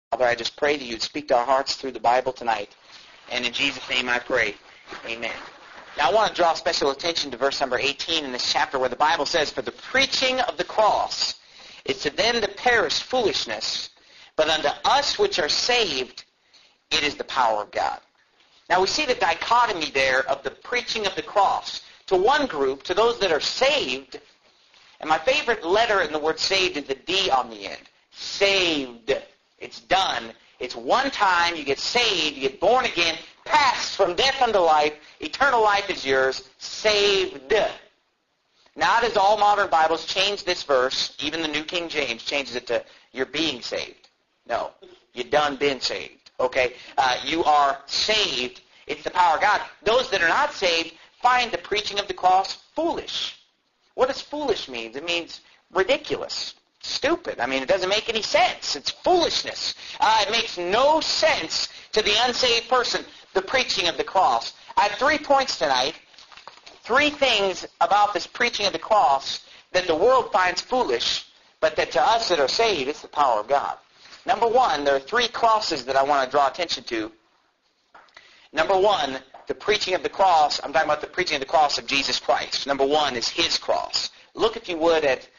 Father, I just pray that you'd speak to our hearts through the Bible tonight. And in Jesus' name I pray. Amen. Now I want to draw special attention to verse number 18 in this chapter where the Bible says, "For the preaching of the cross is to them that perish foolishness, but unto us which are saved it is the power of God." Now we see the dichotomy there of the preaching of the cross. To one group, to those that are saved, and my favorite letter in the word saved is the D on the end. Saved. It's done. It's one time. You get saved. You get born again. Passed from death unto life. Eternal life is yours. Saved. Not as all modern Bibles change this verse. Even the New King James changes it to you're being saved. No. You done been saved. Okay? You are saved. It's the power of God. Those that are not saved find the preaching of the cross foolish. What does foolish mean? It means ridiculous. Stupid. I mean, it doesn't make any sense. It's foolishness. It makes no sense to the unsaved person, the preaching of the cross. I have 3 points tonight. 3 things about this preaching of the cross that the world finds foolish, but that to us that are saved, it's the power of God. Number 1, there are 3 crosses that I want to draw attention to. Number 1, the preaching of the cross. I'm talking about the preaching of the cross of Jesus Christ. Number 1 is His cross. Look, if you would, at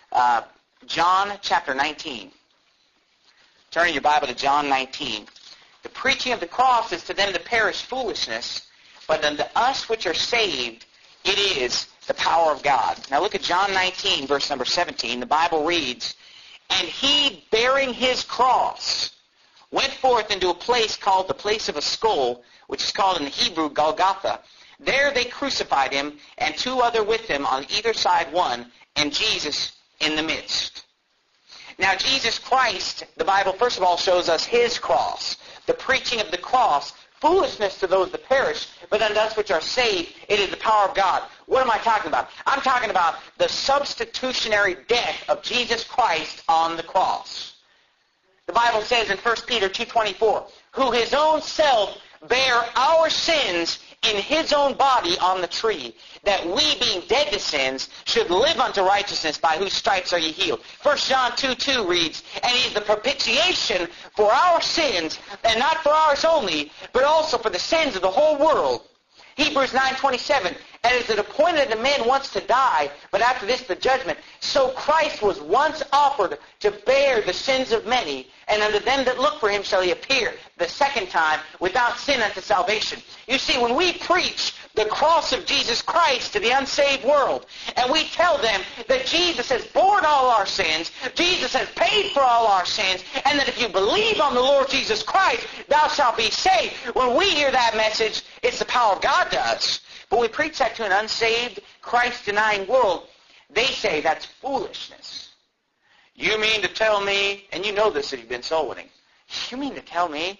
John chapter 19. Turn in your Bible to John 19. The preaching of the cross is to them that perish foolishness, but unto us which are saved, it is the power of God. Now look at John 19, verse number 17. The Bible reads, "And he, bearing his cross, went forth into a place called the place of a skull, which is called in the Hebrew Golgotha. There they crucified him, and 2 other with him, on either side one, and Jesus in the midst." Now Jesus Christ, the Bible first of all shows us His cross. The preaching of the cross, foolishness to those that perish, but unto us which are saved, it is the power of God. What am I talking about? I'm talking about the substitutionary death of Jesus Christ on the cross. The Bible says in 1 Peter 2:24, "Who His own self bare our sins in His own body on the tree, that we, being dead to sins, should live unto righteousness, by whose stripes are ye healed." 1 John 2:2 reads, "And He is the propitiation for our sins, and not for ours only, but also for the sins of the whole world." Hebrews 9:27, "And is it appointed to men once to die, but after this the judgment? So Christ was once offered to bear the sins of many, and unto them that look for Him shall He appear the second time without sin unto salvation." You see, when we preach the cross of Jesus Christ to the unsaved world, and we tell them that Jesus has borne all our sins, Jesus has paid for all our sins, and that if you believe on the Lord Jesus Christ, thou shalt be saved. When we hear that message, it's the power of God to us. But we preach that to an unsaved, Christ-denying world. They say that's foolishness. You mean to tell me, and you know this if you've been soul winning, you mean to tell me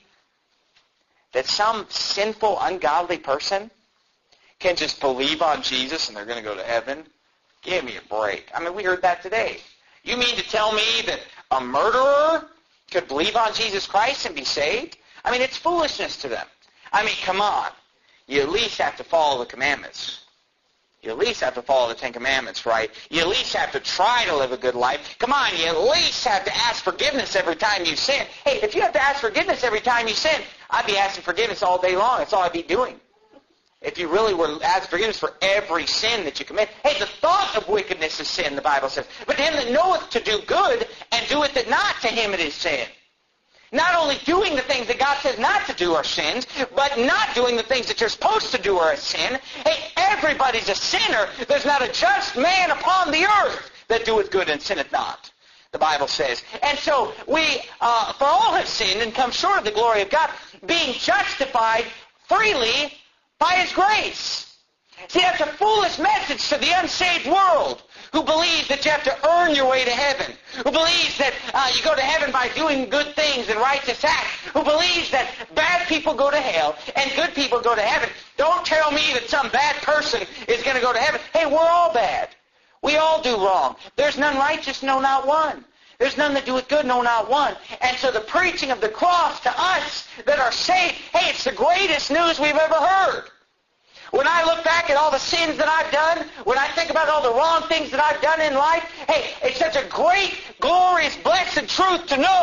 that some sinful, ungodly person can just believe on Jesus and they're going to go to heaven? Give me a break. I mean, we heard that today. You mean to tell me that a murderer could believe on Jesus Christ and be saved? I mean, it's foolishness to them. I mean, come on. You at least have to follow the commandments. You at least have to follow the 10 Commandments, right? You at least have to try to live a good life. Come on, you at least have to ask forgiveness every time you sin. Hey, if you have to ask forgiveness every time you sin, I'd be asking forgiveness all day long. That's all I'd be doing. If you really were asking forgiveness for every sin that you commit. Hey, the thought of wickedness is sin, the Bible says. But to him that knoweth to do good and doeth it not, to him it is sin. Not only doing the things that God says not to do are sins, but not doing the things that you're supposed to do are a sin. Hey, everybody's a sinner. There's not a just man upon the earth that doeth good and sinneth not, the Bible says. And so we, for all have sinned and come short of the glory of God, being justified freely by His grace. See, that's a foolish message to the unsaved world, who believes that you have to earn your way to heaven, who believes that you go to heaven by doing good things and righteous acts, who believes that bad people go to hell and good people go to heaven. Don't tell me that some bad person is going to go to heaven. Hey, we're all bad. We all do wrong. There's none righteous, no, not one. There's none that doeth good, no, not one. And so the preaching of the cross to us that are saved, hey, it's the greatest news we've ever heard. When I look back at all the sins that I've done, when I think about all the wrong things that I've done in life, hey, it's such a great, glorious, blessed truth to know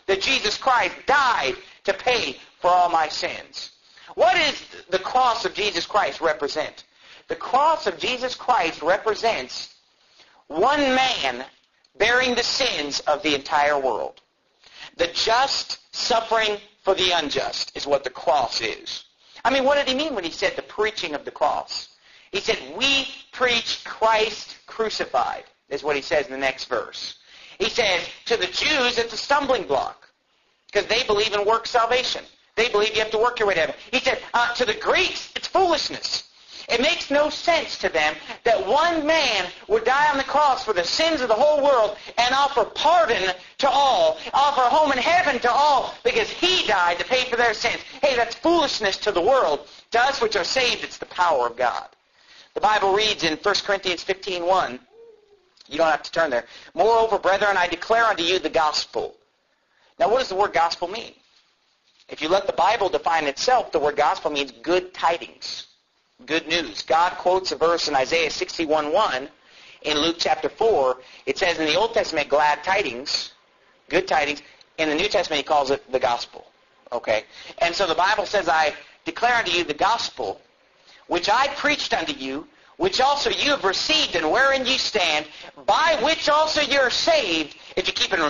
that Jesus Christ died to pay for all my sins. What does the cross of Jesus Christ represent? The cross of Jesus Christ represents one man bearing the sins of the entire world. The just suffering for the unjust is what the cross is. I mean, what did he mean when he said the preaching of the cross? He said, we preach Christ crucified, is what he says in the next verse. He says, to the Jews, it's a stumbling block because they believe in work salvation. They believe you have to work your way to heaven. He said, to the Greeks, it's foolishness. It makes no sense to them that one man would die on the cross for the sins of the whole world and offer pardon to all, offer a home in heaven to all, because he died to pay for their sins. Hey, that's foolishness to the world. To us which are saved, it's the power of God. The Bible reads in 1 Corinthians 15:1, you don't have to turn there, moreover, brethren, I declare unto you the gospel. Now, what does the word gospel mean? If you let the Bible define itself, the word gospel means good tidings, good news. God quotes a verse in Isaiah 61:1 in Luke chapter 4. It says in the Old Testament, glad tidings, good tidings. In the New Testament, he calls it the gospel. Okay? And so the Bible says, I declare unto you the gospel, which I preached unto you, which also you have received, and wherein you stand, by which also you are saved, if you keep it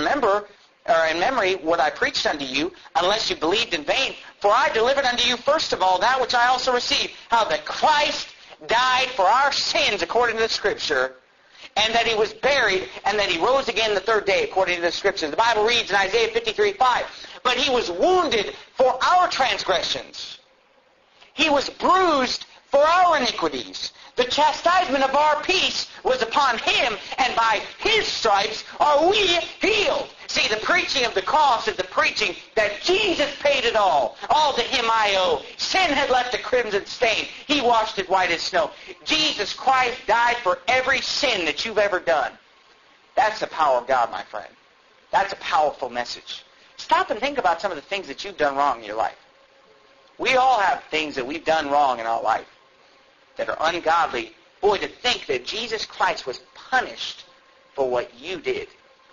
in memory what I preached unto you, unless you believed in vain. For I delivered unto you first of all that which I also received, how that Christ died for our sins according to the Scripture, and that he was buried, and that he rose again the third day according to the Scriptures. The Bible reads in Isaiah 53:5, but he was wounded for our transgressions. He was bruised for our iniquities. The chastisement of our peace was upon him, and by his stripes are we healed. See, the preaching of the cross is the preaching that Jesus paid it all. All to him I owe. Sin had left a crimson stain. He washed it white as snow. Jesus Christ died for every sin that you've ever done. That's the power of God, my friend. That's a powerful message. Stop and think about some of the things that you've done wrong in your life. We all have things that we've done wrong in our life that are ungodly. Boy, to think that Jesus Christ was punished for what you did.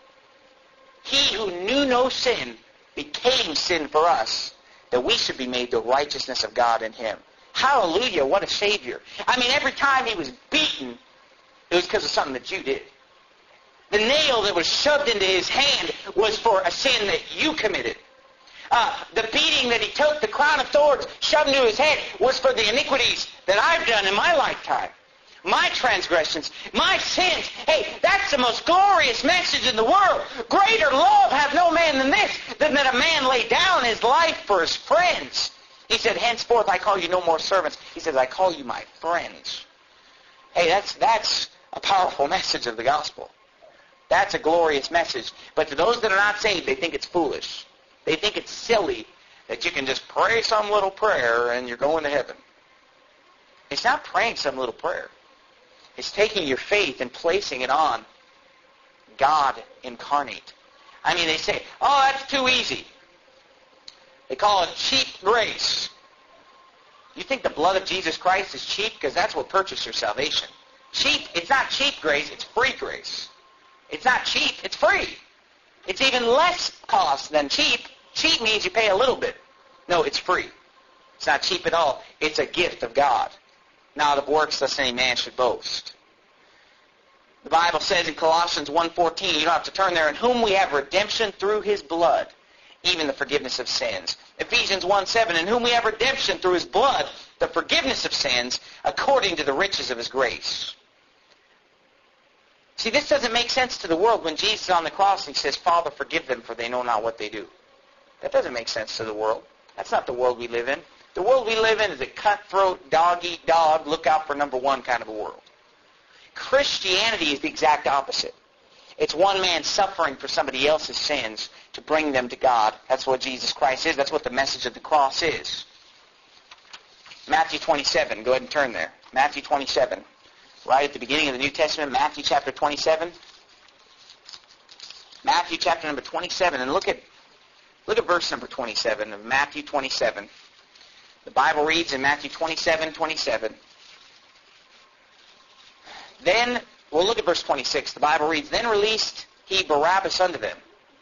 He who knew no sin became sin for us, that we should be made the righteousness of God in him. Hallelujah, what a Savior. I mean, every time he was beaten, it was because of something that you did. The nail that was shoved into his hand was for a sin that you committed. The beating that he took, the crown of thorns shoved into his head, was for the iniquities that I've done in my lifetime. My transgressions, my sins. Hey, that's the most glorious message in the world. Greater love hath no man than this, than that a man lay down his life for his friends. He said, henceforth I call you no more servants. He says, I call you my friends. Hey, that's a powerful message of the gospel. That's a glorious message. But to those that are not saved, they think it's foolish. They think it's silly that you can just pray some little prayer and you're going to heaven. It's not praying some little prayer. It's taking your faith and placing it on God incarnate. I mean, they say, oh, that's too easy. They call it cheap grace. You think the blood of Jesus Christ is cheap? Because that's what purchased your salvation. Cheap, it's not cheap grace, it's free grace. It's not cheap, it's free. It's even less cost than cheap. Cheap means you pay a little bit. No, it's free. It's not cheap at all. It's a gift of God. Not of works, lest any man should boast. The Bible says in Colossians 1:14, you don't have to turn there, in whom we have redemption through his blood, even the forgiveness of sins. Ephesians 1:7, in whom we have redemption through his blood, the forgiveness of sins, according to the riches of his grace. See, this doesn't make sense to the world when Jesus is on the cross and he says, Father, forgive them, for they know not what they do. That doesn't make sense to the world. That's not the world we live in. The world we live in is a cutthroat, dog-eat-dog, look-out for number one kind of a world. Christianity is the exact opposite. It's one man suffering for somebody else's sins to bring them to God. That's what Jesus Christ is. That's what the message of the cross is. Matthew 27. Go ahead and turn there. Matthew 27. Right at the beginning of the New Testament, Matthew chapter 27. Matthew chapter number 27. And look at verse number 27 of Matthew 27. The Bible reads in Matthew 27:27. Then, we'll look at verse 26. The Bible reads, then released he Barabbas unto them,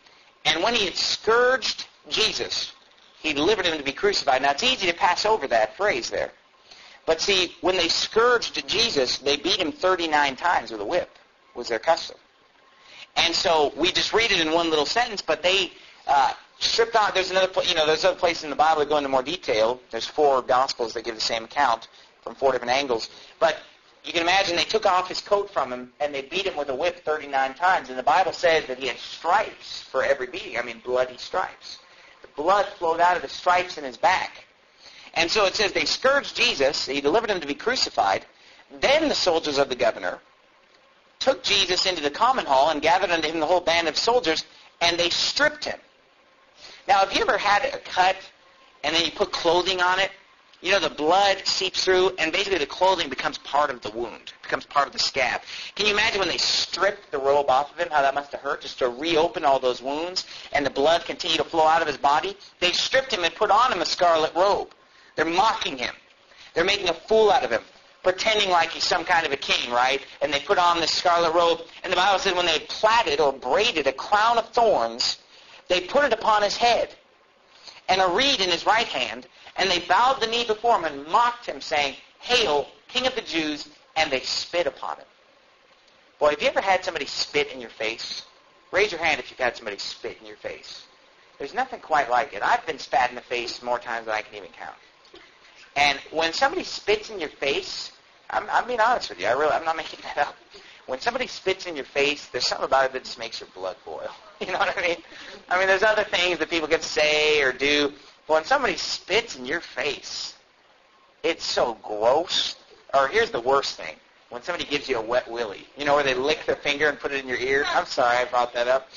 And when he had scourged Jesus, he delivered him to be crucified. Now, it's easy to pass over that phrase there. But see, when they scourged Jesus, they beat him 39 times with a whip, was their custom. And so we just read it in one little sentence, but they stripped out. There's other places in the Bible that go into more detail. There's 4 Gospels that give the same account from 4 different angles. But you can imagine they took off his coat from him, and they beat him with a whip 39 times. And the Bible says that he had stripes for every beating. I mean, bloody stripes. The blood flowed out of the stripes in his back. And so it says they scourged Jesus. He delivered him to be crucified. Then the soldiers of the governor took Jesus into the common hall and gathered unto him the whole band of soldiers, and they stripped him. Now, have you ever had a cut, and then you put clothing on it? You know, the blood seeps through, and basically the clothing becomes part of the wound, becomes part of the scab. Can you imagine when they stripped the robe off of him, how that must have hurt, just to reopen all those wounds, and the blood continued to flow out of his body? They stripped him and put on him a scarlet robe. They're mocking him. They're making a fool out of him, pretending like he's some kind of a king, right? And they put on this scarlet robe, and the Bible says when they plaited or braided a crown of thorns, they put it upon his head, and a reed in his right hand, and they bowed the knee before him and mocked him, saying, "Hail, King of the Jews," and they spit upon him. Boy, have you ever had somebody spit in your face? Raise your hand if you've had somebody spit in your face. There's nothing quite like it. I've been spat in the face more times than I can even count. And when somebody spits in your face, I'm being honest with you. I'm not making that up. When somebody spits in your face, there's something about it that just makes your blood boil. You know what I mean? I mean, there's other things that people can say or do. But when somebody spits in your face, it's so gross. Or here's the worst thing. When somebody gives you a wet willy. You know, where they lick their finger and put it in your ear? I'm sorry I brought that up.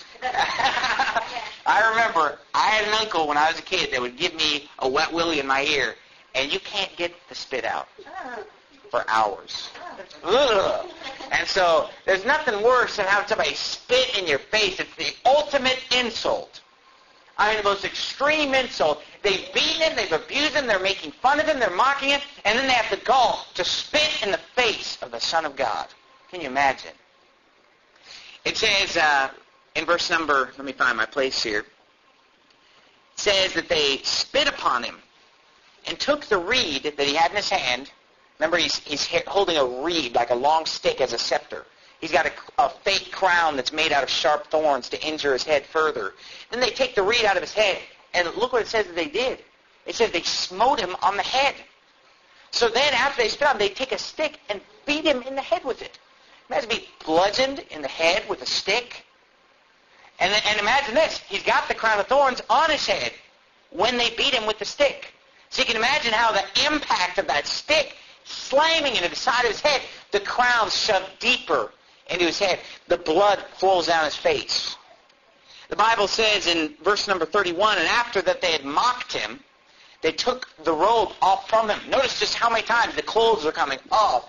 I remember I had an uncle when I was a kid that would give me a wet willy in my ear, and you can't get the spit out for hours. Ugh. And so there's nothing worse than having somebody spit in your face. It's the ultimate insult. I mean, the most extreme insult. They've beaten him, they've abused him, they're making fun of him, they're mocking him, and then they have the gall to spit in the face of the Son of God. Can you imagine? It says in verse number, let me find my place here. It says that they spit upon him and took the reed that he had in his hand. Remember, he's holding a reed, like a long stick as a scepter. He's got a fake crown that's made out of sharp thorns to injure his head further. Then they take the reed out of his head, and look what it says that they did. It says they smote him on the head. So then after they spit on him, they take a stick and beat him in the head with it. Imagine being bludgeoned in the head with a stick. And imagine this. He's got the crown of thorns on his head when they beat him with the stick. So you can imagine how the impact of that stick slamming into the side of his head, the crown shoved deeper into his head. The blood flows down his face. The Bible says in verse number 31, and after that they had mocked him, they took the robe off from him. Notice just how many times the clothes are coming off,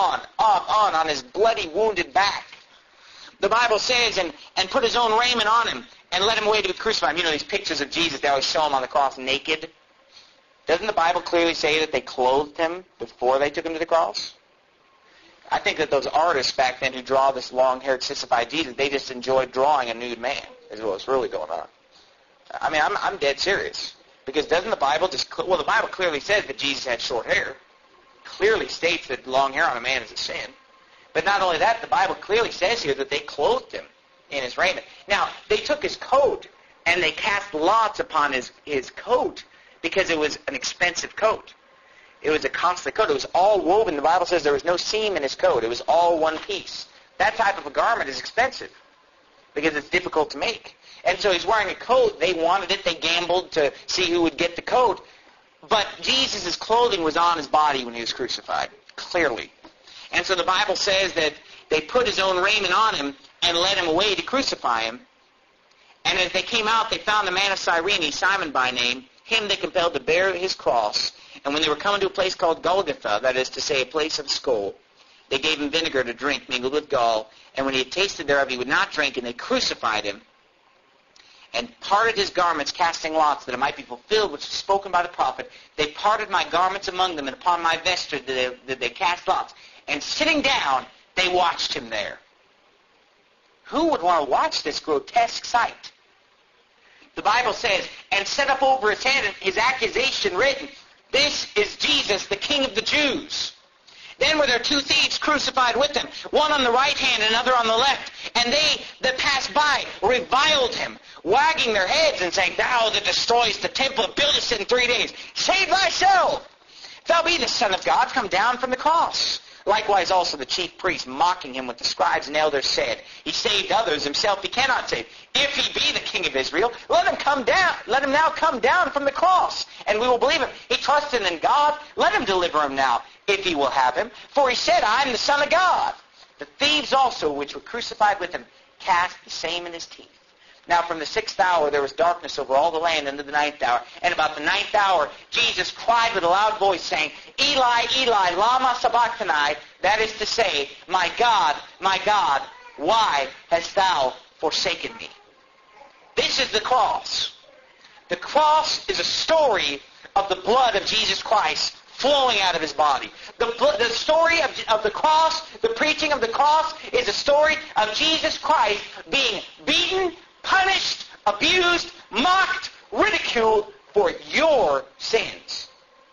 on his bloody, wounded back. The Bible says, and put his own raiment on him, and led him away to be crucified. You know these pictures of Jesus, they always show him on the cross naked. Doesn't the Bible clearly say that they clothed him before they took him to the cross? I think that those artists back then who draw this long-haired, sissified Jesus, they just enjoyed drawing a nude man, is what's really going on. I mean, I'm dead serious. Because doesn't the Bible the Bible clearly says that Jesus had short hair. Clearly states that long hair on a man is a sin. But not only that, the Bible clearly says here that they clothed him in his raiment. Now, they took his coat and they cast lots upon his coat because it was an expensive coat. It was a costly coat. It was all woven. The Bible says there was no seam in his coat. It was all one piece. That type of a garment is expensive because it's difficult to make. And so he's wearing a coat. They wanted it. They gambled to see who would get the coat. But Jesus' clothing was on his body when he was crucified, clearly. And so the Bible says that they put his own raiment on him and led him away to crucify him. And as they came out, they found the man of Cyrene, Simon by name. Him they compelled to bear his cross. And when they were coming to a place called Golgotha, that is to say, a place of skull, they gave him vinegar to drink mingled with gall. And when he had tasted thereof, he would not drink, and they crucified him and parted his garments, casting lots, that it might be fulfilled which was spoken by the prophet. They parted my garments among them, and upon my vesture did they cast lots. And sitting down, they watched him there. Who would want to watch this grotesque sight? The Bible says, and set up over his head his accusation written, "This is Jesus, the King of the Jews." Then were there two thieves crucified with him, one on the right hand and another on the left. And they that passed by reviled him, wagging their heads and saying, "Thou that destroyest the temple and buildest it in 3 days, save thyself. If thou be the Son of God, come down from the cross." Likewise also the chief priests, mocking him with the scribes and elders, said, "He saved others, himself he cannot save. If he be the King of Israel, let him come down. Let him now come down from the cross, and we will believe him. He trusted in God. Let him deliver him now, if he will have him. For he said, I am the Son of God." The thieves also, which were crucified with him, cast the same in his teeth. Now from the 6th hour there was darkness over all the land unto the 9th hour. And about the 9th hour Jesus cried with a loud voice, saying, "Eli, Eli, lama sabachthani," that is to say, my God, why hast thou forsaken me?" This is the cross. The cross is a story of the blood of Jesus Christ flowing out of his body. The story of the cross, the preaching of the cross, is a story of Jesus Christ being beaten, punished, abused, mocked, ridiculed for your sins.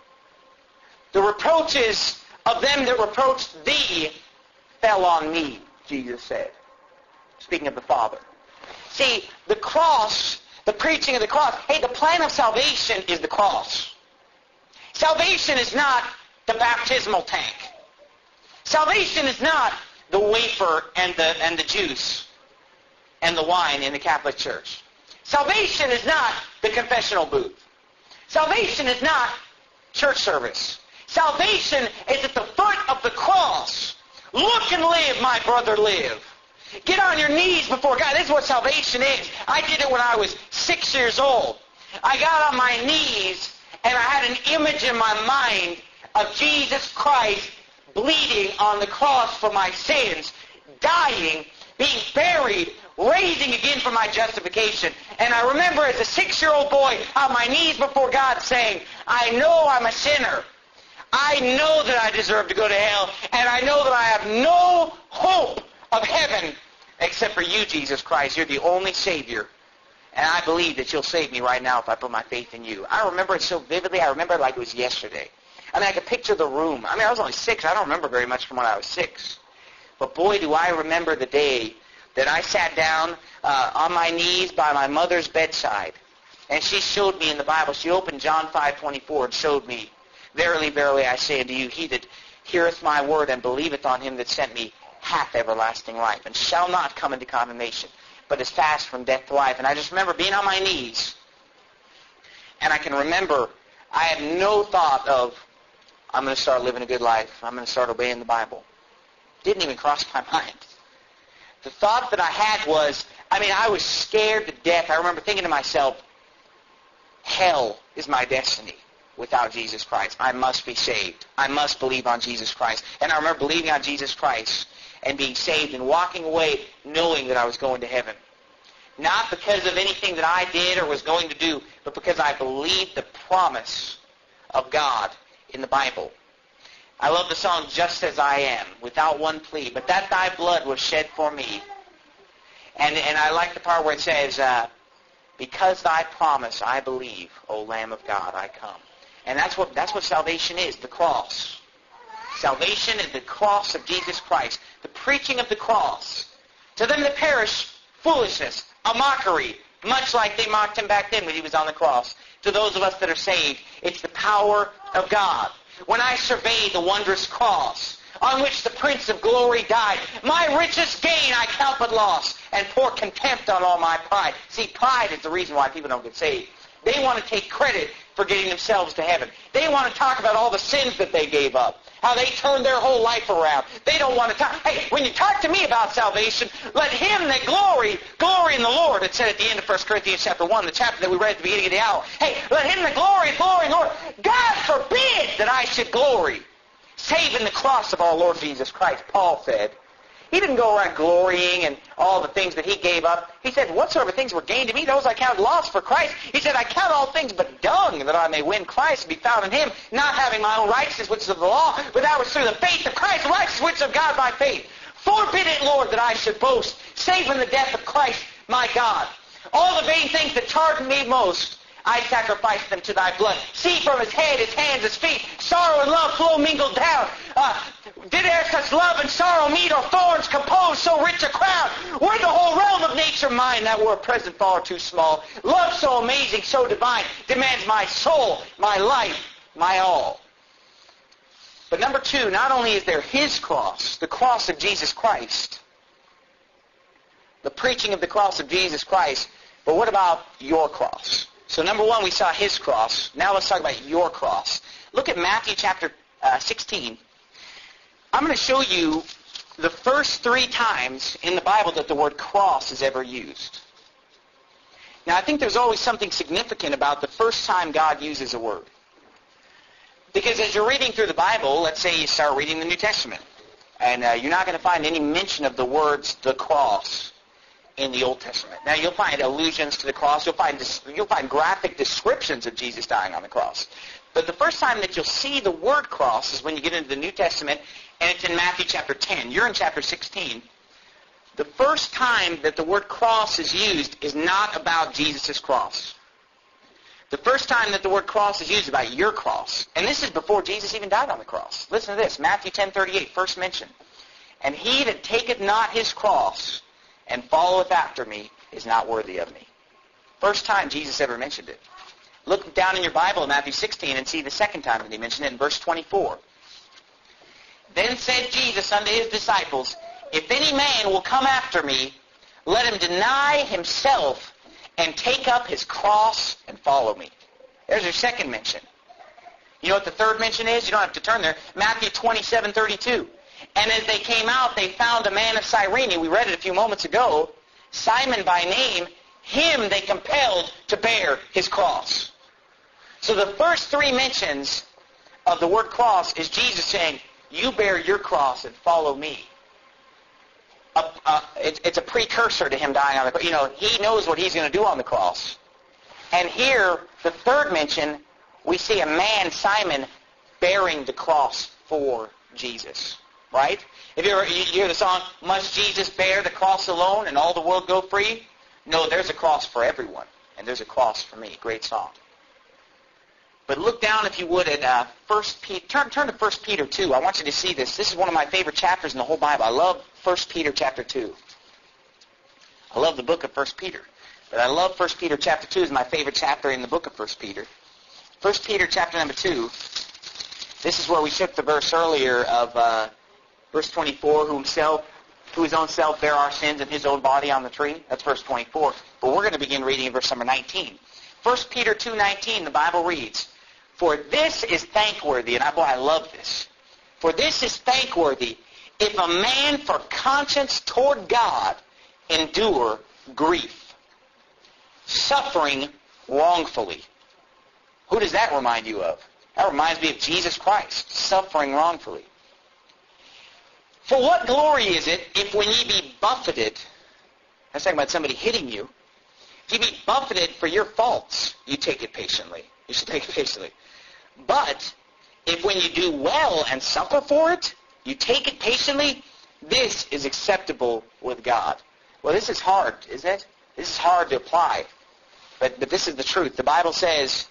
The reproaches of them that reproached thee fell on me, Jesus said, speaking of the Father. See, the cross, the preaching of the cross, the plan of salvation is the cross. Salvation is not the baptismal tank. Salvation is not the wafer and the juice and the wine in the Catholic Church. Salvation is not the confessional booth. Salvation is not church service. Salvation is at the foot of the cross. Look and live, my brother, live. Get on your knees before God. This is what salvation is. I did it when I was 6 years old. I got on my knees and I had an image in my mind of Jesus Christ bleeding on the cross for my sins, dying, being buried, raising again for my justification. And I remember as a 6-year-old boy on my knees before God saying, "I know I'm a sinner. I know that I deserve to go to hell, and I know that I have no hope of heaven except for you, Jesus Christ. You're the only Savior. And I believe that you'll save me right now if I put my faith in you." I remember it so vividly. I remember it like it was yesterday. I mean, I could picture the room. I mean, I was only 6. I don't remember very much from when I was 6. But boy, do I remember the day that I sat down on my knees by my mother's bedside. And she showed me in the Bible, she opened John 5:24 and showed me, "Verily, verily, I say unto you, he that heareth my word and believeth on him that sent me hath everlasting life, and shall not come into condemnation, but is passed from death to life." And I just remember being on my knees. And I can remember I had no thought of, I'm going to start living a good life. I'm going to start obeying the Bible. Didn't even cross my mind. The thought that I had was, I was scared to death. I remember thinking to myself, hell is my destiny without Jesus Christ. I must be saved. I must believe on Jesus Christ. And I remember believing on Jesus Christ and being saved and walking away knowing that I was going to heaven. Not because of anything that I did or was going to do, but because I believed the promise of God in the Bible. I love the song, "Just As I Am," without one plea, "But that thy blood was shed for me." And I like the part where it says, "Because thy promise I believe, O Lamb of God, I come." And that's what salvation is, the cross. Salvation is the cross of Jesus Christ, the preaching of the cross. To them that perish, foolishness, a mockery, much like they mocked him back then when he was on the cross. To those of us that are saved, it's the power of God. When I survey the wondrous cross on which the Prince of Glory died, my richest gain I count but loss, and pour contempt on all my pride. See, pride is the reason why people don't get saved. They want to take credit for getting themselves to heaven. They want to talk about all the sins that they gave up, how they turned their whole life around. They don't want to talk. Hey, when you talk to me about salvation, let him that glory in the Lord. It said at the end of 1 Corinthians chapter 1, the chapter that we read at the beginning of the hour. Hey, let him that glory in the Lord. God forbid that I should glory, save in the cross of our Lord Jesus Christ, Paul said. He didn't go around glorying in all the things that he gave up. He said, "Whatsoever things were gained to me, those I count loss for Christ." He said, "I count all things but dung, that I may win Christ and be found in him, not having my own righteousness, which is of the law, but that was through the faith of Christ, the righteousness which is of God by faith. Forbid it, Lord, that I should boast, save in the death of Christ, my God." All the vain things that charmed me most, I sacrificed them to thy blood. See from his head, his hands, his feet, sorrow and love flow mingled down. Did e'er such love and sorrow meet, or thorns compose so rich a crown? Were the whole realm of nature mine, that were present far too small. Love so amazing, so divine, demands my soul, my life, my all. But number two, not only is there his cross, the cross of Jesus Christ, the preaching of the cross of Jesus Christ, but what about your cross? So number one, we saw his cross. Now let's talk about your cross. Look at Matthew chapter 16. I'm going to show you the first 3 times in the Bible that the word cross is ever used. Now I think there's always something significant about the first time God uses a word. Because as you're reading through the Bible, let's say you start reading the New Testament, and you're not going to find any mention of the words the cross in the Old Testament. Now you'll find allusions to the cross. You'll find graphic descriptions of Jesus dying on the cross. But the first time that you'll see the word cross is when you get into the New Testament, and it's in Matthew chapter 10. You're in chapter 16. The first time that the word cross is used is not about Jesus' cross. The first time that the word cross is used is about your cross. And this is before Jesus even died on the cross. Listen to this, Matthew 10:38, first mention. And he that taketh not his cross and followeth after me is not worthy of me. First time Jesus ever mentioned it. Look down in your Bible in Matthew 16 and see the second time that he mentioned it in verse 24. Then said Jesus unto his disciples, If any man will come after me, let him deny himself and take up his cross and follow me. There's your second mention. You know what the third mention is? You don't have to turn there. Matthew 27:32. And as they came out, they found a man of Cyrene. We read it a few moments ago. Simon by name. Him they compelled to bear his cross. So the first 3 mentions of the word cross is Jesus saying, you bear your cross and follow me. It's a precursor to him dying on the cross. He knows what he's going to do on the cross. And here, the third mention, we see a man, Simon, bearing the cross for Jesus. Right? If you hear the song, Must Jesus bear the cross alone and all the world go free? No, there's a cross for everyone. And there's a cross for me. Great song. But look down, if you would, at 1 Peter. Turn to 1 Peter 2. I want you to see this. This is one of my favorite chapters in the whole Bible. I love 1 Peter chapter 2. I love the book of 1 Peter. But I love 1 Peter chapter 2 is my favorite chapter in the book of 1 Peter. 1 Peter chapter number 2. This is where we took the verse earlier of verse 24, who his own self bare our sins in his own body on the tree. That's verse 24. But we're going to begin reading in verse number 19. 1 Peter 2:19, the Bible reads, For this is thankworthy, and I love this. For this is thankworthy, if a man for conscience toward God endure grief, suffering wrongfully. Who does that remind you of? That reminds me of Jesus Christ, suffering wrongfully. For what glory is it if when ye be buffeted, that's talking about somebody hitting you, if ye be buffeted for your faults, you take it patiently. You should take it patiently. But if when you do well and suffer for it, you take it patiently, this is acceptable with God. Well, this is hard, isn't it? This is hard to apply. But this is the truth. The Bible says,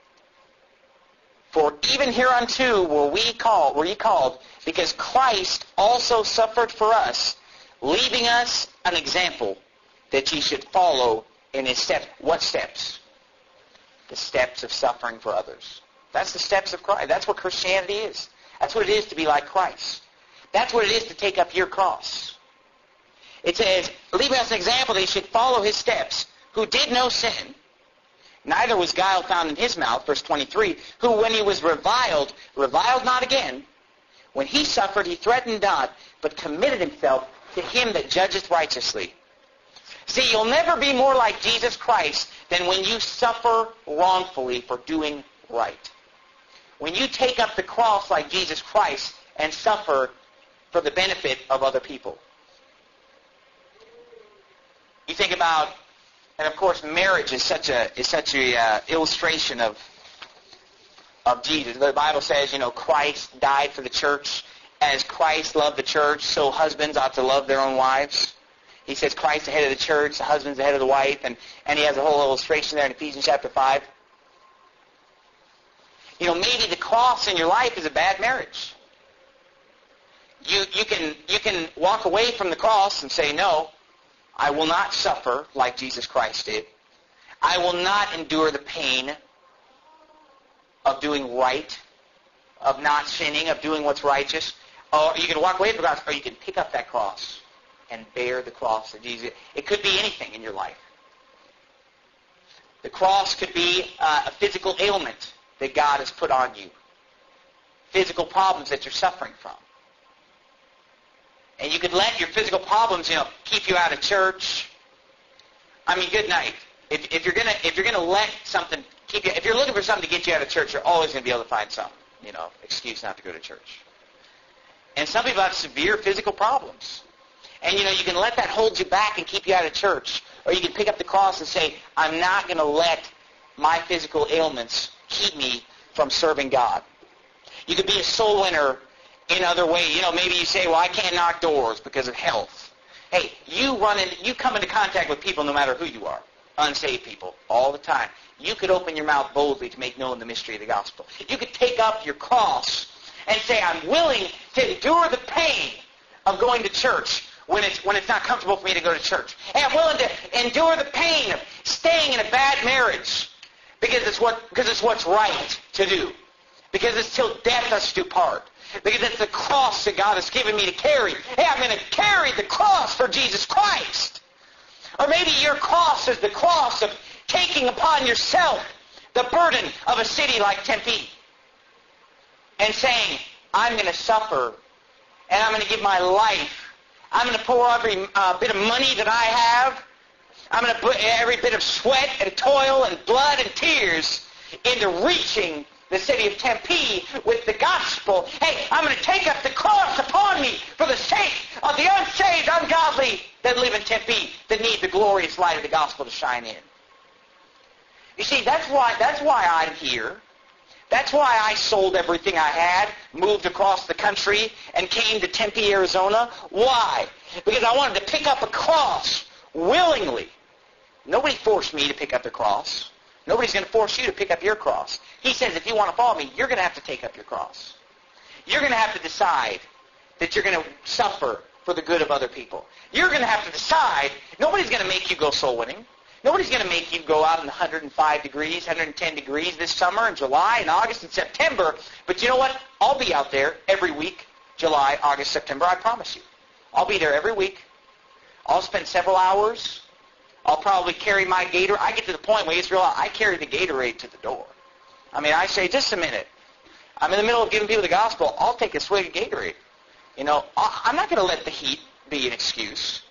For even hereunto were ye called, because Christ also suffered for us, leaving us an example that ye should follow in his steps. What steps? The steps of suffering for others. That's the steps of Christ. That's what Christianity is. That's what it is to be like Christ. That's what it is to take up your cross. It says, leaving us an example that ye should follow his steps, who did no sin, neither was guile found in his mouth, verse 23, who when he was reviled not again. When he suffered, he threatened not, but committed himself to him that judgeth righteously. See, you'll never be more like Jesus Christ than when you suffer wrongfully for doing right. When you take up the cross like Jesus Christ and suffer for the benefit of other people. You think about, and of course marriage is such a illustration of Jesus. The Bible says, Christ died for the church. As Christ loved the church, so husbands ought to love their own wives. He says Christ the head of the church, the husband's the head of the wife, and he has a whole illustration there in Ephesians chapter 5. You know, maybe the cross in your life is a bad marriage. You can walk away from the cross and say, no, I will not suffer like Jesus Christ did. I will not endure the pain of doing right, of not sinning, of doing what's righteous. Or you can walk away from the cross, or you can pick up that cross and bear the cross of Jesus. It could be anything in your life. The cross could be a physical ailment that God has put on you. Physical problems that you're suffering from. And you could let your physical problems, keep you out of church. I mean, good night. If you're gonna let something keep you, if you're looking for something to get you out of church, you're always going to be able to find some, excuse not to go to church. And some people have severe physical problems. And, you can let that hold you back and keep you out of church. Or you can pick up the cross and say, I'm not going to let my physical ailments keep me from serving God. You could be a soul winner in other ways. Maybe you say, well, I can't knock doors because of health. Hey, you come into contact with people no matter who you are. Unsaved people, all the time. You could open your mouth boldly to make known the mystery of the gospel. You could take up your cross and say, I'm willing to endure the pain of going to church when it's not comfortable for me to go to church. Hey, I'm willing to endure the pain of staying in a bad marriage because it's what's right to do. Because it's till death us do part. Because it's the cross that God has given me to carry. Hey, I'm going to carry the cross for Jesus Christ. Or maybe your cross is the cross of taking upon yourself the burden of a city like Tempe and saying, I'm going to suffer and I'm going to give my life. I'm going to pour every bit of money that I have. I'm going to put every bit of sweat and toil and blood and tears into reaching the city of Tempe with the gospel. Hey, I'm going to take up the cross upon me for the sake of the unsaved, ungodly that live in Tempe that need the glorious light of the gospel to shine in. You see, that's why I'm here. That's why I sold everything I had, moved across the country, and came to Tempe, Arizona. Why? Because I wanted to pick up a cross willingly. Nobody forced me to pick up the cross. Nobody's going to force you to pick up your cross. He says, if you want to follow me, you're going to have to take up your cross. You're going to have to decide that you're going to suffer for the good of other people. You're going to have to decide. Nobody's going to make you go soul winning. Nobody's going to make you go out in 105 degrees, 110 degrees this summer in July and August and September. But you know what? I'll be out there every week, July, August, September. I promise you. I'll be there every week. I'll spend several hours. I'll probably carry my Gatorade. I get to the point where it's real. I carry the Gatorade to the door. I mean, I say, just a minute. I'm in the middle of giving people the gospel. I'll take a swig of Gatorade. I'm not going to let the heat be an excuse.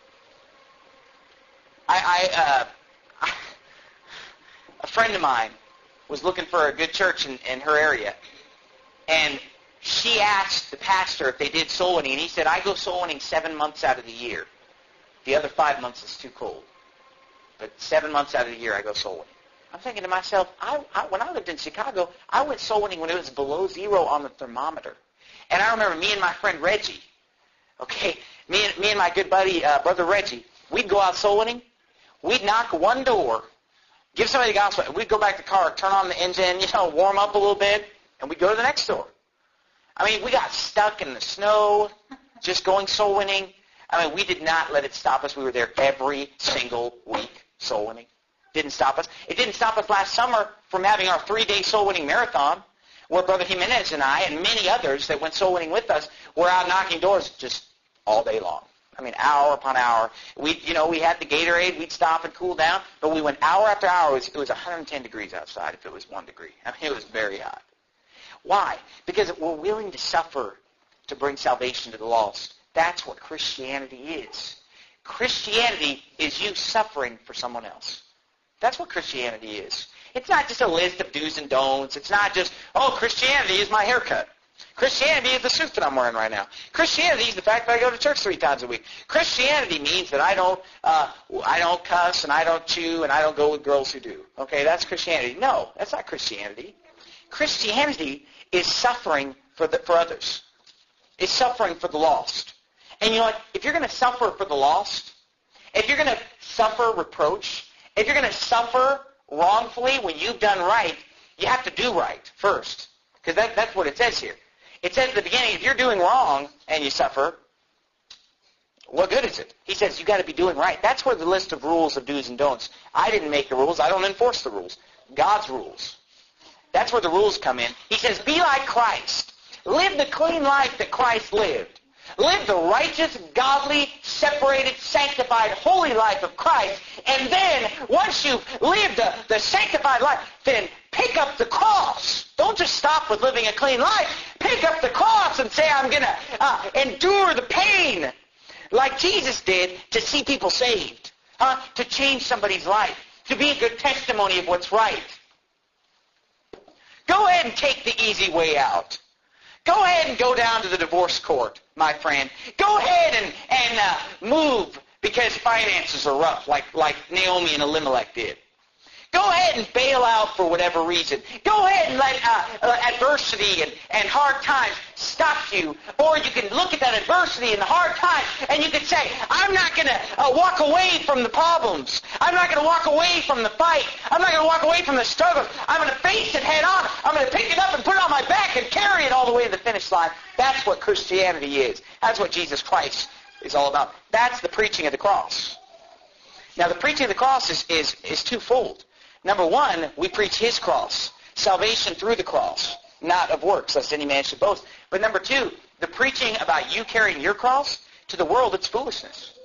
A friend of mine was looking for a good church in her area, and she asked the pastor if they did soul winning, and he said, I go soul winning 7 months out of the year. The other 5 months is too cold. But 7 months out of the year, I go soul winning. I'm thinking to myself, when I lived in Chicago, I went soul winning when it was below zero on the thermometer. And I remember me and my friend Reggie, me and my good buddy, Brother Reggie, we'd go out soul winning. We'd knock one door, give somebody the gospel, and we'd go back to the car, turn on the engine, warm up a little bit, and we'd go to the next door. I mean, we got stuck in the snow, just going soul winning. I mean, we did not let it stop us. We were there every single week soul winning. Didn't stop us. It didn't stop us last summer from having our 3-day soul winning marathon, where Brother Jimenez and I and many others that went soul winning with us were out knocking doors just all day long. I mean, hour upon hour. We had the Gatorade. We'd stop and cool down, but we went hour after hour. It was 110 degrees outside if it was 1 degree. I mean, it was very hot. Why? Because we're willing to suffer to bring salvation to the lost. That's what Christianity is. Christianity is you suffering for someone else. That's what Christianity is. It's not just a list of do's and don'ts. It's not just, Christianity is my haircut. Christianity is the suit that I'm wearing right now. Christianity is the fact that I go to church 3 times a week. Christianity means that I don't cuss and I don't chew and I don't go with girls who do. Okay, that's Christianity. No, that's not Christianity. Christianity is suffering for others. It's suffering for the lost. And you know what? If you're going to suffer for the lost, If you're going to suffer reproach, if you're going to suffer wrongfully when you've done right, you have to do right first. Because that's what it says here. It says at the beginning, if you're doing wrong and you suffer, what good is it? He says you got to be doing right. That's where the list of rules of do's and don'ts. I didn't make the rules. I don't enforce the rules. God's rules. That's where the rules come in. He says, be like Christ. Live the clean life that Christ lived. Live the righteous, godly, separated, sanctified, holy life of Christ. And then, once you've lived the sanctified life, then pick up the cross. Don't just stop with living a clean life. Pick up the cross and say, I'm going to endure the pain like Jesus did to see people saved, to change somebody's life, to be a good testimony of what's right. Go ahead and take the easy way out. Go ahead and go down to the divorce court, my friend. Go ahead and move because finances are rough, like Naomi and Elimelech did. Go ahead and bail out for whatever reason. Go ahead and let adversity and hard times stop you. Or you can look at that adversity and the hard times and you can say, I'm not going to walk away from the problems. I'm not going to walk away from the fight. I'm not going to walk away from the struggles. I'm going to face it head on. I'm going to pick it up and put it on my back and carry it all the way to the finish line. That's what Christianity is. That's what Jesus Christ is all about. That's the preaching of the cross. Now, the preaching of the cross is twofold. Number one, we preach His cross. Salvation through the cross, not of works, lest any man should boast. But number two, the preaching about you carrying your cross, to the world it's foolishness.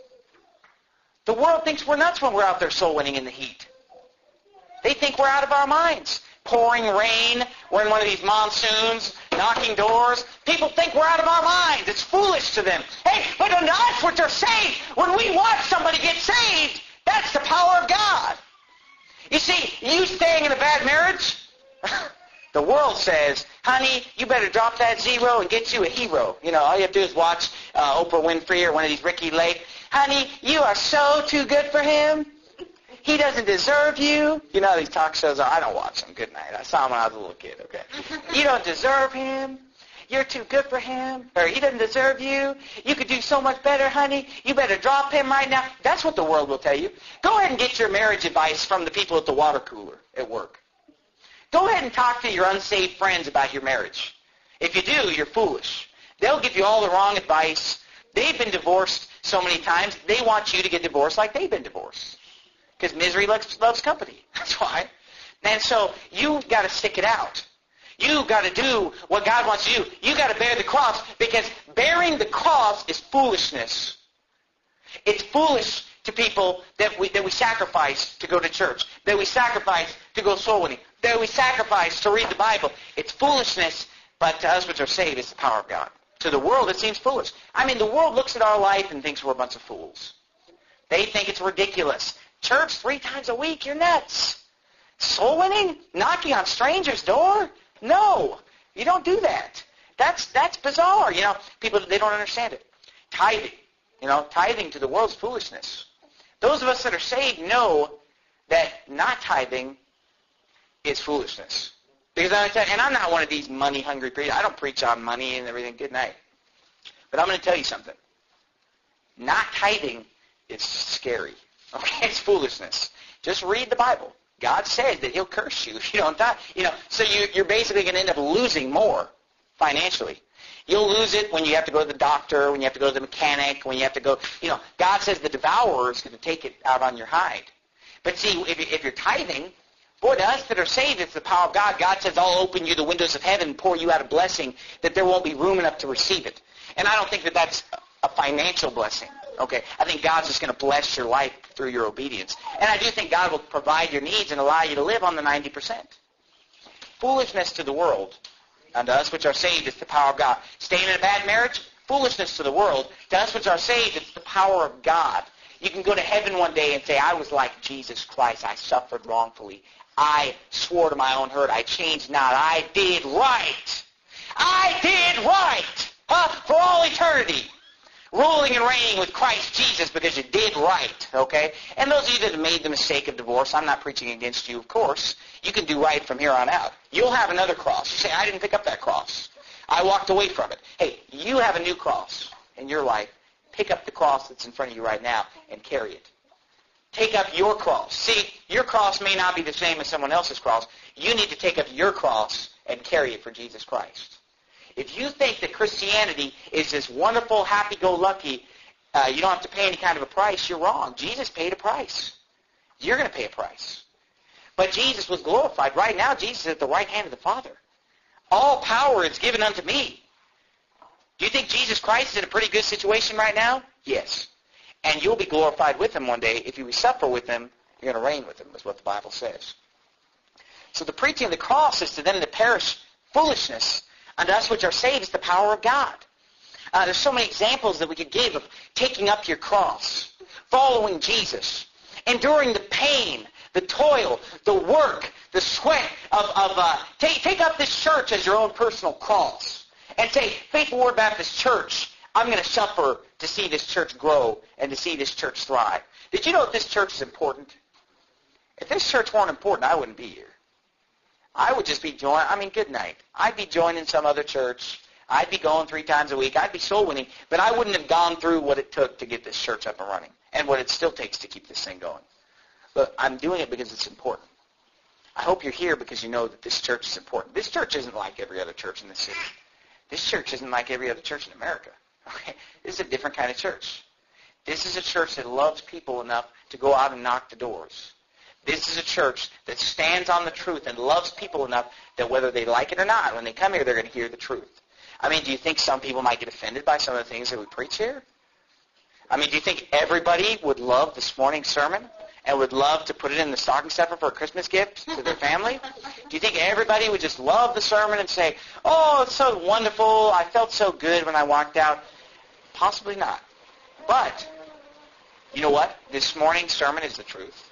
The world thinks we're nuts when we're out there soul winning in the heat. They think we're out of our minds. Pouring rain, we're in one of these monsoons, knocking doors. People think we're out of our minds. It's foolish to them. Hey, but unto us which are saved, when we watch somebody get saved, that's the power of God. You see, you staying in a bad marriage, the world says, honey, you better drop that zero and get you a hero. You know, all you have to do is watch Oprah Winfrey or one of these Ricky Lake. Honey, you are so too good for him. He doesn't deserve you. You know how these talk shows are. I don't watch them. Good night. I saw them when I was a little kid, okay? You don't deserve him. You're too good for him. Or he doesn't deserve you. You could do so much better, honey. You better drop him right now. That's what the world will tell you. Go ahead and get your marriage advice from the people at the water cooler at work. Go ahead and talk to your unsaved friends about your marriage. If you do, you're foolish. They'll give you all the wrong advice. They've been divorced so many times. They want you to get divorced like they've been divorced. Because misery loves company. That's why. And so you've got to stick it out. You've got to do what God wants you to do. You've got to bear the cross, because bearing the cross is foolishness. It's foolish to people that we sacrifice to go to church, that we sacrifice to go soul winning, that we sacrifice to read the Bible. It's foolishness, but to us which are saved, it's the power of God. To the world, it seems foolish. I mean, the world looks at our life and thinks we're a bunch of fools. They think it's ridiculous. Church 3 times a week, you're nuts. Soul winning? Knocking on strangers' door? No, you don't do that. That's bizarre. You know, people, they don't understand it. Tithing. You know, tithing to the world's foolishness. Those of us that are saved know that not tithing is foolishness. Because I'm not one of these money-hungry preachers. I don't preach on money and everything. Good night. But I'm going to tell you something. Not tithing is scary. Okay, it's foolishness. Just read the Bible. God said that He'll curse you if you don't tithe. You know, so you're basically going to end up losing more financially. You'll lose it when you have to go to the doctor, when you have to go to the mechanic, when you have to go, you know, God says the devourer is going to take it out on your hide. But see, if you're tithing, boy, to us that are saved, it's the power of God. God says, I'll open you the windows of heaven and pour you out a blessing that there won't be room enough to receive it. And I don't think that that's a financial blessing. Okay, I think God's just going to bless your life through your obedience. And I do think God will provide your needs and allow you to live on the 90%. Foolishness to the world. Unto us which are saved, it's the power of God. Staying in a bad marriage, foolishness to the world. To us which are saved, it's the power of God. You can go to heaven one day and say, I was like Jesus Christ. I suffered wrongfully. I swore to my own hurt. I changed not. I did right. I did right. For all eternity. Ruling and reigning with Christ Jesus because you did right, okay? And those of you that have made the mistake of divorce, I'm not preaching against you, of course. You can do right from here on out. You'll have another cross. You say, I didn't pick up that cross. I walked away from it. Hey, you have a new cross in your life. Pick up the cross that's in front of you right now and carry it. take up your cross. See, your cross may not be the same as someone else's cross. You need to take up your cross and carry it for Jesus Christ. If you think that Christianity is this wonderful, happy-go-lucky, you don't have to pay any kind of a price, you're wrong. Jesus paid a price. You're going to pay a price. But Jesus was glorified. Right now, Jesus is at the right hand of the Father. All power is given unto me. Do you think Jesus Christ is in a pretty good situation right now? Yes. And you'll be glorified with him one day. If you suffer with him, you're going to reign with him, is what the Bible says. So the preaching of the cross is to them that perish foolishness. Unto us which are saved is the power of God. There's so many examples that we could give of taking up your cross, following Jesus, enduring the pain, the toil, the work, the sweat of take up this church as your own personal cross. And say, Faithful Word Baptist Church, I'm going to suffer to see this church grow and to see this church thrive. Did you know that this church is important? If this church weren't important, I wouldn't be here. I would just be good night. I'd be joining some other church. I'd be going 3 times a week. I'd be soul winning. But I wouldn't have gone through what it took to get this church up and running and what it still takes to keep this thing going. But I'm doing it because it's important. I hope you're here because you know that this church is important. This church isn't like every other church in the city. This church isn't like every other church in America. Okay? This is a different kind of church. This is a church that loves people enough to go out and knock the doors. This is a church that stands on the truth and loves people enough that whether they like it or not, when they come here, they're going to hear the truth. Do you think some people might get offended by some of the things that we preach here? Do you think everybody would love this morning's sermon and would love to put it in the stocking stuffer for a Christmas gift to their family? Do you think everybody would just love the sermon and say, oh, it's so wonderful, I felt so good when I walked out? Possibly not. But, you know what? This morning's sermon is the truth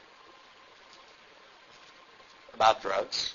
about drugs.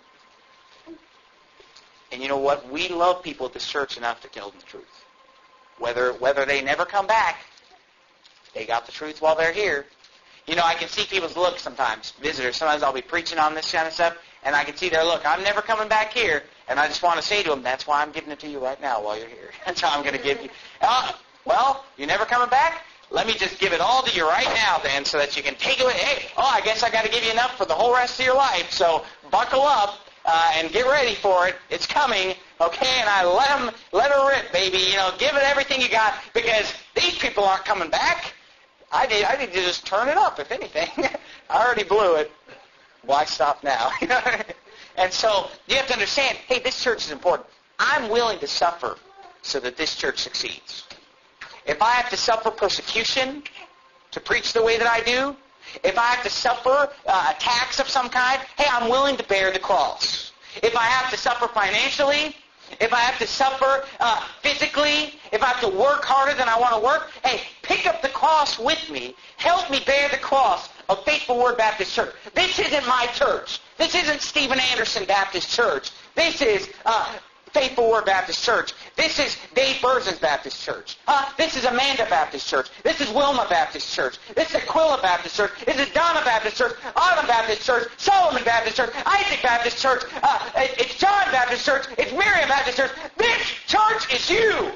And you know what? We love people at this church enough to tell them the truth. Whether they never come back, they got the truth while they're here. I can see people's look sometimes, visitors. Sometimes I'll be preaching on this kind of stuff, and I can see their look. I'm never coming back here, and I just want to say to them, that's why I'm giving it to you right now while you're here. That's how I'm going to give you. Well, you're never coming back? Let me just give it all to you right now then so that you can take it away. Hey, I guess I got to give you enough for the whole rest of your life, so buckle up and get ready for it. It's coming, okay? And I let her rip, baby. Give it everything you got because these people aren't coming back. I need to just turn it up, if anything. I already blew it. Why stop now? And so you have to understand, hey, this church is important. I'm willing to suffer so that this church succeeds. If I have to suffer persecution to preach the way that I do, if I have to suffer attacks of some kind, hey, I'm willing to bear the cross. If I have to suffer financially, if I have to suffer physically, if I have to work harder than I want to work, hey, pick up the cross with me. Help me bear the cross of Faithful Word Baptist Church. This isn't my church. This isn't Stephen Anderson Baptist Church. This is Faithful Word Baptist Church. This is Dave Burzen's Baptist Church. This is Amanda Baptist Church. This is Wilma Baptist Church. This is Aquila Baptist Church. This is Donna Baptist Church. Autumn Baptist Church. Solomon Baptist Church. Isaac Baptist Church. It's John Baptist Church. It's Miriam Baptist Church. This church is you.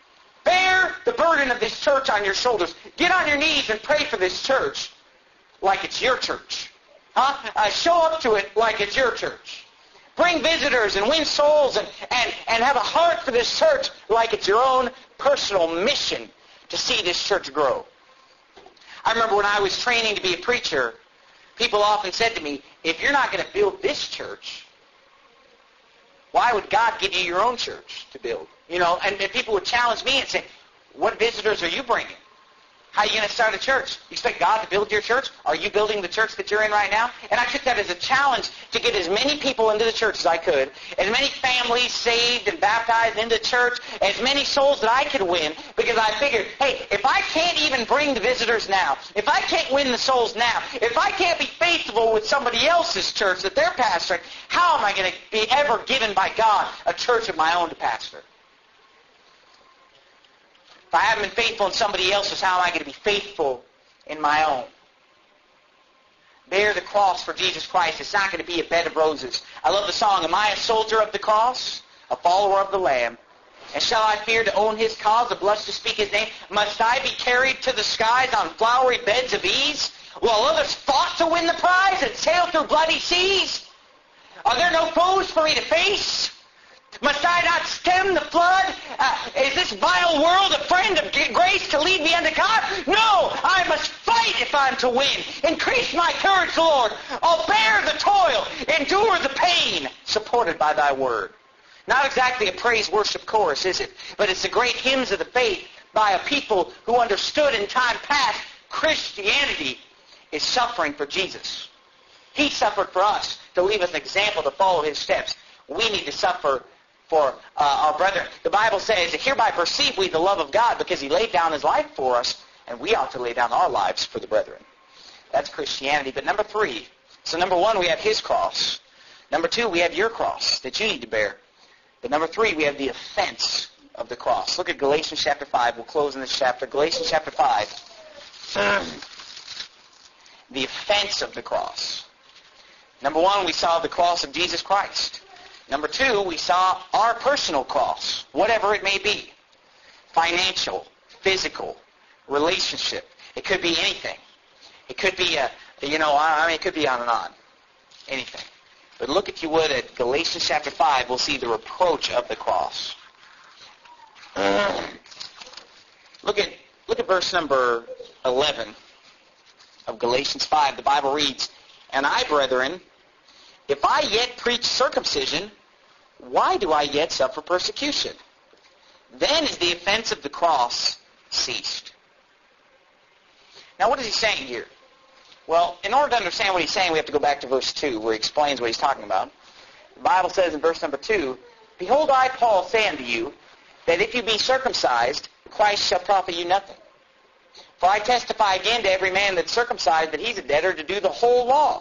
Bear the burden of this church on your shoulders. Get on your knees and pray for this church like it's your church. Show up to it like it's your church. Bring visitors and win souls and have a heart for this church like it's your own personal mission to see this church grow. I remember when I was training to be a preacher, people often said to me, if you're not going to build this church, why would God give you your own church to build? And people would challenge me and say, what visitors are you bringing? How are you going to start a church? You expect God to build your church? Are you building the church that you're in right now? And I took that as a challenge to get as many people into the church as I could, as many families saved and baptized into the church, as many souls that I could win, because I figured, hey, if I can't even bring the visitors now, if I can't win the souls now, if I can't be faithful with somebody else's church that they're pastoring, how am I going to be ever given by God a church of my own to pastor? If I haven't been faithful in somebody else's, how am I going to be faithful in my own? Bear the cross for Jesus Christ. It's not going to be a bed of roses. I love the song, am I a soldier of the cross, a follower of the Lamb? And shall I fear to own his cause, a blush to speak his name? Must I be carried to the skies on flowery beds of ease? while others fought to win the prize and sailed through bloody seas? Are there no foes for me to face? Must I not stem the flood? Is this vile world a friend of grace to lead me unto God? No, I must fight if I'm to win. Increase my courage, Lord. I'll bear the toil, endure the pain, supported by thy word. Not exactly a praise worship chorus, is it? But it's the great hymns of the faith by a people who understood in time past Christianity is suffering for Jesus. He suffered for us to leave us an example to follow his steps. We need to suffer for our brethren. The Bible says, hereby perceive we the love of God, because he laid down his life for us, and we ought to lay down our lives for the brethren. That's Christianity. But number three, so number one, we have his cross. Number two, we have your cross that you need to bear. But number three, we have the offense of the cross. Look at Galatians chapter 5. We'll close in this chapter. Galatians chapter 5. The offense of the cross. Number one, we saw the cross of Jesus Christ. Number two, we saw our personal cross, whatever it may be. Financial, physical, relationship. It could be anything. It could be, it could be on and on. Anything. But look, if you would, at Galatians chapter 5, we'll see the reproach of the cross. Look at verse number 11 of Galatians 5. The Bible reads, And I, brethren, if I yet preach circumcision, why do I yet suffer persecution? Then is the offense of the cross ceased. Now, what is he saying here? Well, in order to understand what he's saying, we have to go back to verse 2, where he explains what he's talking about. The Bible says in verse number 2, Behold, I, Paul, say unto you, that if you be circumcised, Christ shall profit you nothing. For I testify again to every man that's circumcised that he's a debtor to do the whole law.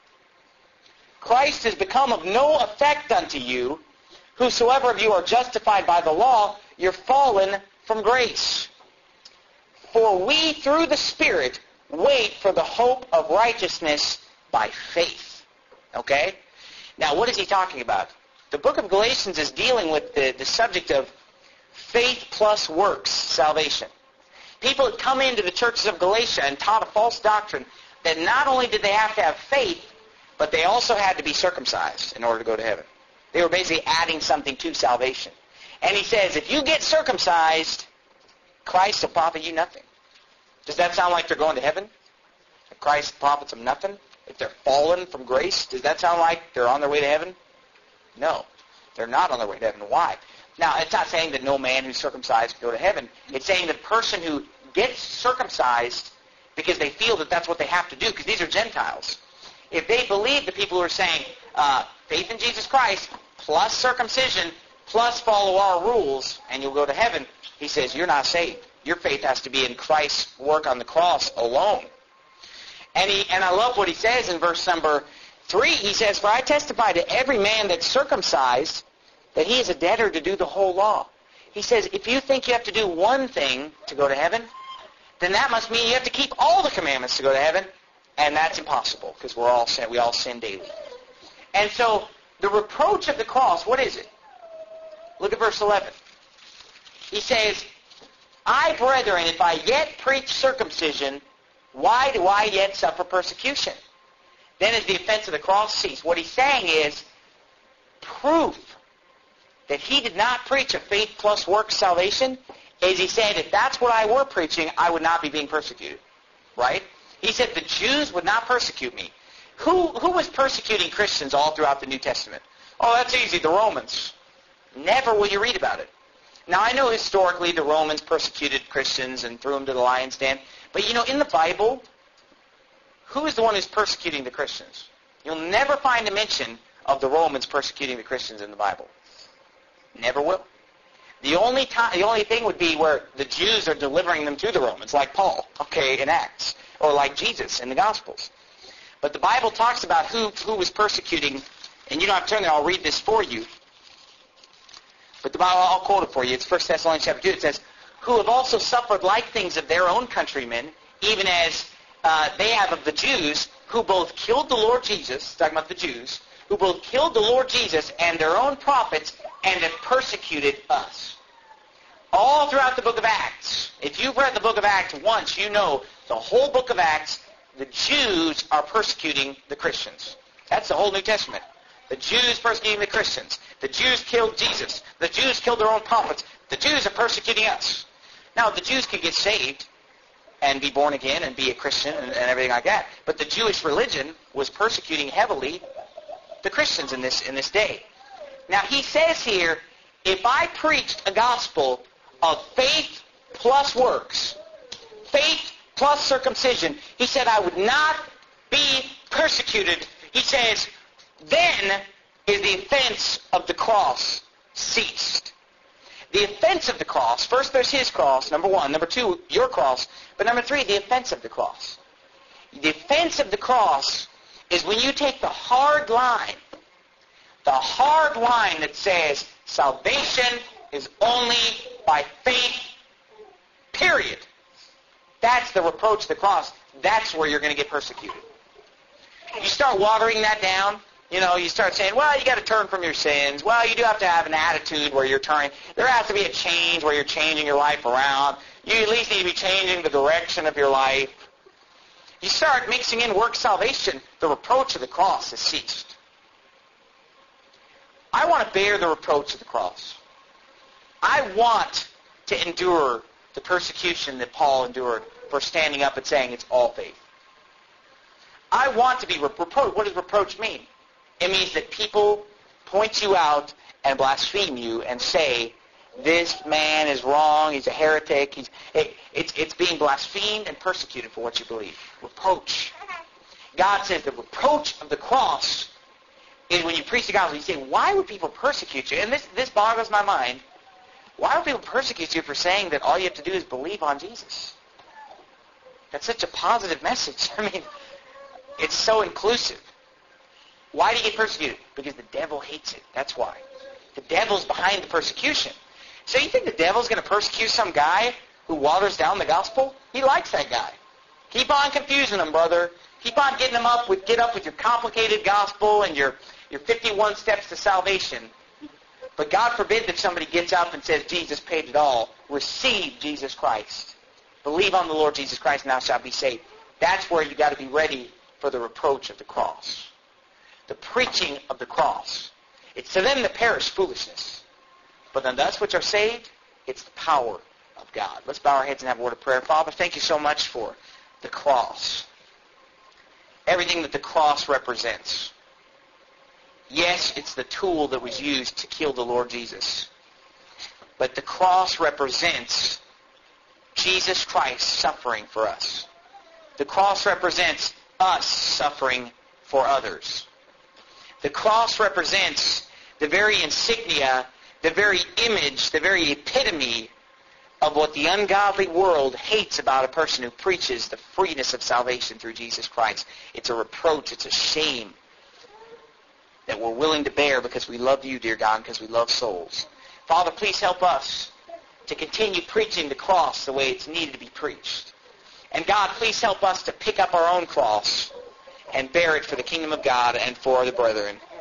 Christ is become of no effect unto you. Whosoever of you are justified by the law, you're fallen from grace. For we, through the Spirit, wait for the hope of righteousness by faith. Okay? Now, what is he talking about? The book of Galatians is dealing with the subject of faith plus works salvation. People had come into the churches of Galatia and taught a false doctrine that not only did they have to have faith, but they also had to be circumcised in order to go to heaven. They were basically adding something to salvation. And he says, if you get circumcised, Christ will profit you nothing. Does that sound like they're going to heaven? That Christ profits them nothing? If they're fallen from grace, does that sound like they're on their way to heaven? No. They're not on their way to heaven. Why? Now, it's not saying that no man who's circumcised can go to heaven. It's saying the person who gets circumcised because they feel that that's what they have to do, because these are Gentiles. If they believe the people who are saying faith in Jesus Christ plus circumcision plus follow our rules and you'll go to heaven, he says you're not saved. Your faith has to be in Christ's work on the cross alone. And I love what he says in verse number 3. He says, For I testify to every man that's circumcised that he is a debtor to do the whole law. He says, if you think you have to do one thing to go to heaven, then that must mean you have to keep all the commandments to go to heaven. And that's impossible, because we all sin daily. And so, the reproach of the cross, what is it? Look at verse 11. He says, I, brethren, if I yet preach circumcision, why do I yet suffer persecution? Then is the offense of the cross ceased. What he's saying is proof that he did not preach a faith plus works salvation is he said, if that's what I were preaching, I would not be being persecuted. Right? He said the Jews would not persecute me. Who was persecuting Christians all throughout the New Testament? Oh, that's easy, the Romans. Never will you read about it. Now, I know historically the Romans persecuted Christians and threw them to the lion's den. But, in the Bible, who is the one who's persecuting the Christians? You'll never find a mention of the Romans persecuting the Christians in the Bible. Never will. The only thing would be where the Jews are delivering them to the Romans, like Paul, in Acts, or like Jesus in the Gospels. But the Bible talks about who was persecuting, and you don't have to turn there, I'll read this for you. But the Bible, I'll quote it for you. It's 1 Thessalonians chapter 2. It says, who have also suffered like things of their own countrymen, even as they have of the Jews, who both killed the Lord Jesus, talking about the Jews, who both killed the Lord Jesus and their own prophets, and have persecuted us. All throughout the book of Acts. If you've read the book of Acts once, you know the whole book of Acts, the Jews are persecuting the Christians. That's the whole New Testament. The Jews persecuting the Christians. The Jews killed Jesus. The Jews killed their own prophets. The Jews are persecuting us. Now, the Jews could get saved and be born again and be a Christian and everything like that. But the Jewish religion was persecuting heavily the Christians in this day. Now, he says here, if I preached a gospel of faith plus works, faith plus circumcision, he said I would not be persecuted. He says, then is the offense of the cross ceased. The offense of the cross, first there's his cross, number one. Number two, your cross. But number three, the offense of the cross. The offense of the cross is when you take the hard line that says salvation is only by faith, period. That's the reproach of the cross. That's where you're going to get persecuted. You start watering that down. You start saying, well, you got to turn from your sins. Well, you do have to have an attitude where you're turning. There has to be a change where you're changing your life around. You at least need to be changing the direction of your life. You start mixing in work salvation, the reproach of the cross has ceased. I want to bear the reproach of the cross. I want to endure the persecution that Paul endured for standing up and saying it's all faith. I want to be reproached. What does reproach mean? It means that people point you out and blaspheme you and say, this man is wrong, he's a heretic. It's being blasphemed and persecuted for what you believe. Reproach. God says the reproach of the cross is when you preach the gospel. You say, why would people persecute you? And this boggles my mind. Why would people persecute you for saying that all you have to do is believe on Jesus? That's such a positive message. I mean, it's so inclusive. Why do you get persecuted? Because the devil hates it. That's why. The devil's behind the persecution. So you think the devil's going to persecute some guy who waters down the gospel? He likes that guy. Keep on confusing him, brother. Keep on getting him get up with your complicated gospel and your 51 steps to salvation. But God forbid that somebody gets up and says, Jesus paid it all. Receive Jesus Christ. Believe on the Lord Jesus Christ and thou shalt be saved. That's where you got to be ready for the reproach of the cross. The preaching of the cross. It's to them that perish foolishness. But unto us which are saved, it's the power of God. Let's bow our heads and have a word of prayer. Father, thank you so much for the cross. Everything that the cross represents. Yes, it's the tool that was used to kill the Lord Jesus. But the cross represents Jesus Christ suffering for us. The cross represents us suffering for others. The cross represents the very insignia, the very image, the very epitome of what the ungodly world hates about a person who preaches the freeness of salvation through Jesus Christ. It's a reproach, it's a shame that we're willing to bear because we love you, dear God, and because we love souls. Father, please help us to continue preaching the cross the way it's needed to be preached. And God, please help us to pick up our own cross and bear it for the kingdom of God and for the brethren.